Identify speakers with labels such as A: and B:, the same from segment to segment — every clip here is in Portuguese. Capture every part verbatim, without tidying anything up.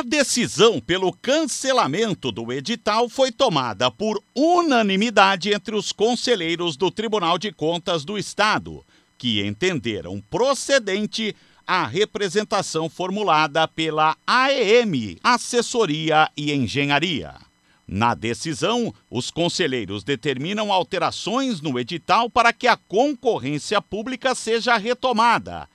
A: A decisão pelo cancelamento do edital foi tomada por unanimidade entre os conselheiros do Tribunal de Contas do Estado, que entenderam procedente a representação formulada pela A E M, Assessoria e Engenharia. Na decisão, os conselheiros determinam alterações no edital para que a concorrência pública seja retomada,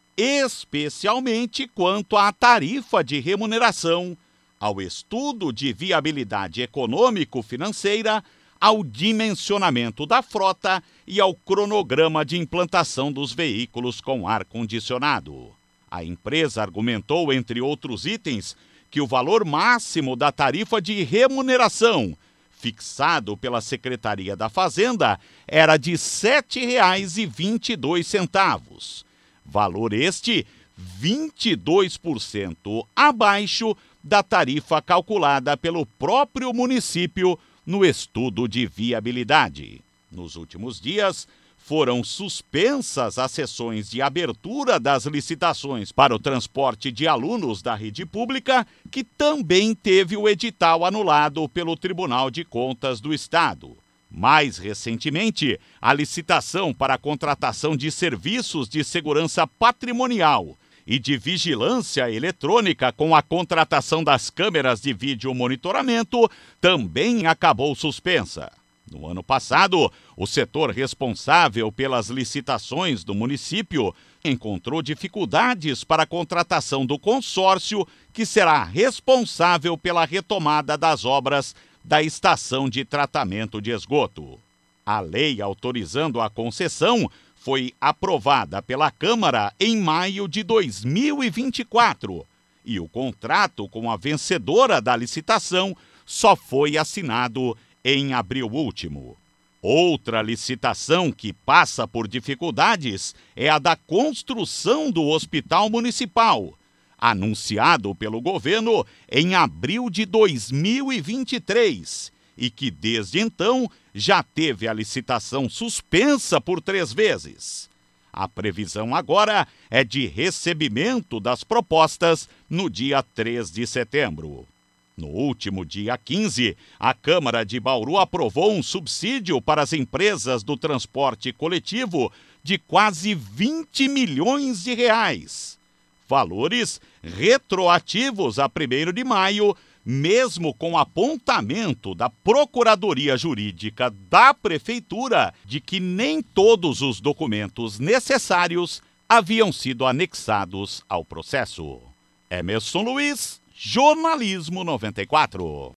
A: especialmente quanto à tarifa de remuneração, ao estudo de viabilidade econômico-financeira, ao dimensionamento da frota e ao cronograma de implantação dos veículos com ar-condicionado. A empresa argumentou, entre outros itens, que o valor máximo da tarifa de remuneração, fixado pela Secretaria da Fazenda, era de sete reais e vinte e dois centavos. Valor este vinte e dois por cento abaixo da tarifa calculada pelo próprio município no estudo de viabilidade. Nos últimos dias, foram suspensas as sessões de abertura das licitações para o transporte de alunos da rede pública, que também teve o edital anulado pelo Tribunal de Contas do Estado. Mais recentemente, a licitação para a contratação de serviços de segurança patrimonial e de vigilância eletrônica com a contratação das câmeras de vídeo monitoramento também acabou suspensa. No ano passado, o setor responsável pelas licitações do município encontrou dificuldades para a contratação do consórcio que será responsável pela retomada das obras da estação de tratamento de esgoto. A lei autorizando a concessão foi aprovada pela Câmara em maio de dois mil e vinte e quatro e o contrato com a vencedora da licitação só foi assinado em abril último. Outra licitação que passa por dificuldades é a da construção do Hospital Municipal, anunciado pelo governo em abril de dois mil e vinte e três e que desde então já teve a licitação suspensa por três vezes. A previsão agora é de recebimento das propostas no dia três de setembro. No último dia quinze, a Câmara de Bauru aprovou um subsídio para as empresas do transporte coletivo de quase vinte milhões de reais. Valores retroativos a primeiro de maio, mesmo com apontamento da Procuradoria Jurídica da Prefeitura de que nem todos os documentos necessários haviam sido anexados ao processo. Emerson Luiz, Jornalismo noventa e quatro.